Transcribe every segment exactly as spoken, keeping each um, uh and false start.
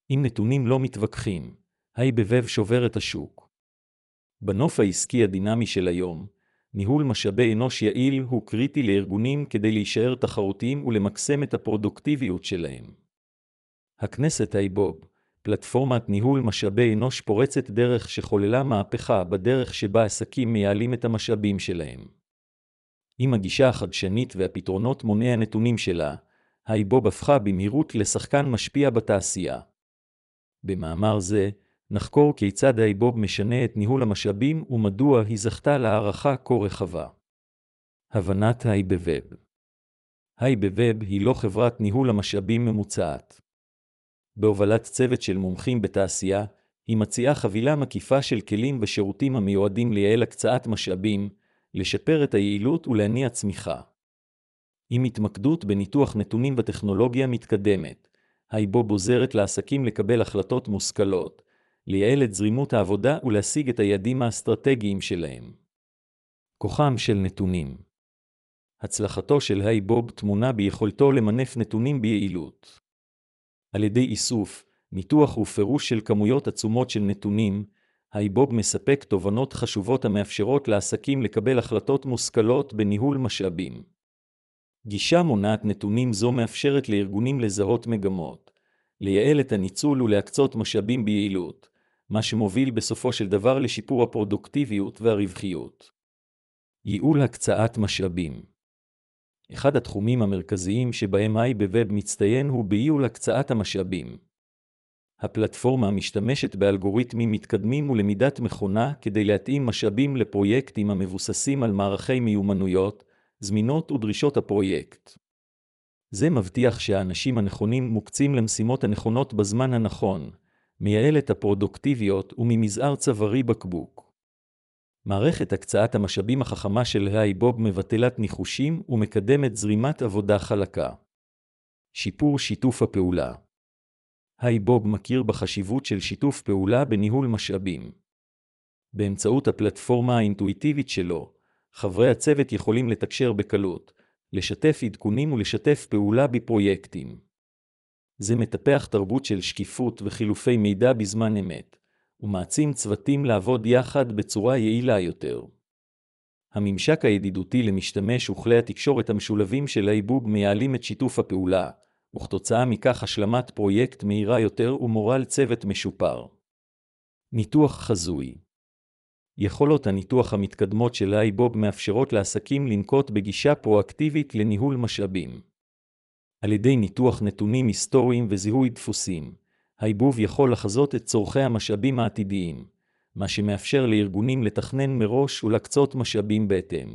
עם נתונים לא מתווכחים, היבבב שובר את השוק. בנוף העסקי הדינמי של היום, ניהול משאבי אנוש יעיל הוא קריטי לארגונים כדי להישאר תחרותיים ולמקסם את הפרודוקטיביות שלהם. הכנסת היבוב, פלטפורמת ניהול משאבי אנוש פורצת דרך שחוללה מהפכה בדרך שבה עסקים מייעלים את המשאבים שלהם. עם הגישה החדשנית והפתרונות מוני הנתונים שלה, היבוב הפכה במהירות לשחקן משפיע בתעשייה. במאמר זה, נחקור כיצד היבוב משנה את ניהול המשאבים ומדוע היא זכתה להערכה כה רחבה. הבנת היבבב. היבבב היא לא חברת ניהול המשאבים ממוצעת. בהובלת צוות של מומחים בתעשייה, היא מציעה חבילה מקיפה של כלים ושירותים המיועדים לייעל הקצאת משאבים, לשפר את היעילות ולהניע צמיחה. עם התמקדות בניתוח נתונים וטכנולוגיה מתקדמת, היבוב עוזרת לעסקים לקבל החלטות מושכלות, לייעל את זרימות העבודה ולהשיג את היעדים האסטרטגיים שלהם. כוחם של נתונים. הצלחתו של היבוב תמונה ביכולתו למנף נתונים ביעילות. על ידי איסוף, ניתוח ופירוש של כמויות עצומות של נתונים, היבוב מספק תובנות חשובות המאפשרות לעסקים לקבל החלטות מושכלות בניהול משאבים. גישה מונעת נתונים זו מאפשרת לארגונים לזהות מגמות, לייעל את הניצול ולהקצות משאבים ביעילות, מה שמוביל בסופו של דבר לשיפור הפרודוקטיביות והרווחיות. ייעול הקצאת משאבים. אחד התחומים המרכזיים שבהם היבבב מצטיין הוא בייעול הקצאת המשאבים. הפלטפורמה משתמשת באלגוריתמים מתקדמים ולמידת מכונה כדי להתאים משאבים לפרויקטים המבוססים על מערכי מיומנויות, זמינות ודרישות הפרויקט. זה מבטיח שהאנשים הנכונים מוקצים למשימות הנכונות בזמן הנכון, מייעל את הפרודוקטיביות וממזער צווארי בקבוק. מערכת הקצאת המשאבים החכמה של היבוב מבטלת ניחושים ומקדמת זרימת עבודה חלקה. שיפור שיתוף הפעולה. היבוב מכיר בחשיבות של שיתוף פעולה בניהול משאבים. באמצעות הפלטפורמה האינטואיטיבית שלו, חברי הצוות יכולים לתקשר בקלות, לשתף עדכונים ולשתף פעולה בפרויקטים. זה מטפח תרבות של שקיפות וחילופי מידע בזמן אמת, ומעצים צוותים לעבוד יחד בצורה יעילה יותר. הממשק הידידותי למשתמש וכלי התקשורת המשולבים של היבוב מייעלים את שיתוף הפעולה, וכתוצאה מכך השלמת פרויקט מהירה יותר ומורל צוות משופר. ניתוח חזוי. יכולות הניתוח המתקדמות של היבוב מאפשרות לעסקים לנקוט בגישה פרואקטיבית לניהול משאבים. על ידי ניתוח נתונים היסטוריים וזיהוי דפוסים, היבוב יכול לחזות את צורכי המשאבים העתידיים, מה שמאפשר לארגונים לתכנן מראש ולהקצות משאבים בהתאם.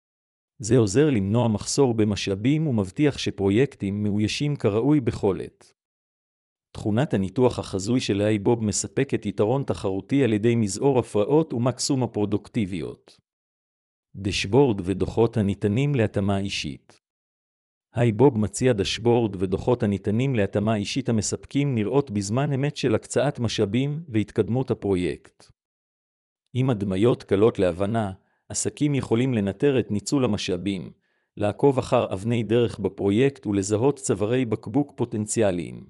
זה עוזר למנוע מחסור במשאבים ומבטיח שפרויקטים מאוישים כראוי בכל עת. תכונת הניתוח החזוי של היבוב מספקת יתרון תחרותי על ידי מזעור הפרעות ומקסום הפרודוקטיביות. דשבורד ודוחות הניתנים להתאמה אישית. היבוב מציע דשבורד ודוחות הניתנים להתאמה אישית המספקים נראות בזמן אמת של הקצאת משאבים והתקדמות הפרויקט. עם הדמיות קלות להבנה, עסקים יכולים לנטר את ניצול המשאבים, לעקוב אחר אבני דרך בפרויקט ולזהות צווארי בקבוק פוטנציאליים.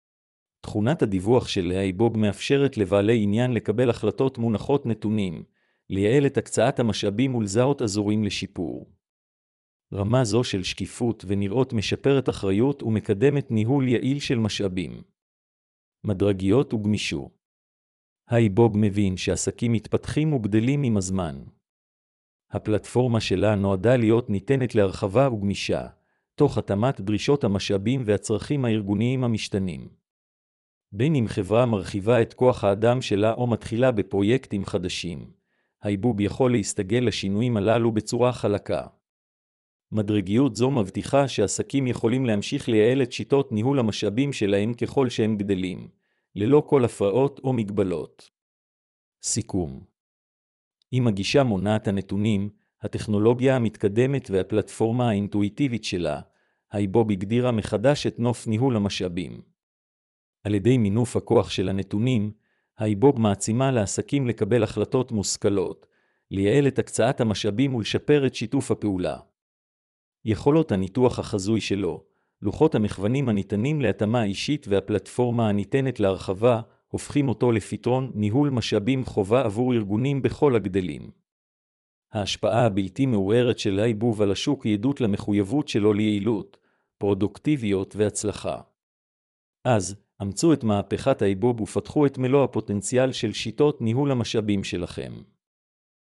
תכונת הדיווח של היבוב מאפשרת לבעלי עניין לקבל החלטות מונחות נתונים, לייעל את הקצאת המשאבים ולזהות אזורים לשיפור. רמה זו של שקיפות ונראות משפרת אחריות ומקדמת ניהול יעיל של משאבים. מדרגיות וגמישו. היבוב מבין שעסקים מתפתחים וגדלים עם הזמן. הפלטפורמה שלה נועדה להיות ניתנת להרחבה וגמישה, תוך התאמת דרישות המשאבים והצרכים הארגוניים המשתנים. בין אם חברה מרחיבה את כוח האדם שלה או מתחילה בפרויקטים חדשים, היבוב יכול להסתגל לשינויים הללו בצורה חלקה. מדרגיות זו מבטיחה שעסקים יכולים להמשיך לייעל את שיטות ניהול המשאבים שלהם ככל שהם גדלים, ללא כל הפרעות או מגבלות. סיכום. עם הגישה מונעת הנתונים, הטכנולוגיה המתקדמת והפלטפורמה האינטואיטיבית שלה, היבוב הגדירה מחדש את נוף ניהול המשאבים. על ידי מינוף הכוח של הנתונים, היבוב מעצימה לעסקים לקבל החלטות מושכלות, לייעל את הקצאת המשאבים ולשפר את שיתוף הפעולה. יכולות הניתוח החזוי שלו, לוחות המכוונים הניתנים להתאמה אישית והפלטפורמה הניתנת להרחבה, הופכים אותו לפתרון ניהול משאבים חובה עבור ארגונים בכל הגדלים. ההשפעה הבלתי מעורערת של הייבוב על השוק היא עדות למחויבות שלו ליעילות, פרודוקטיביות והצלחה. אז, אמצו את מהפכת הייבוב ופתחו את מלוא הפוטנציאל של שיטות ניהול המשאבים שלכם.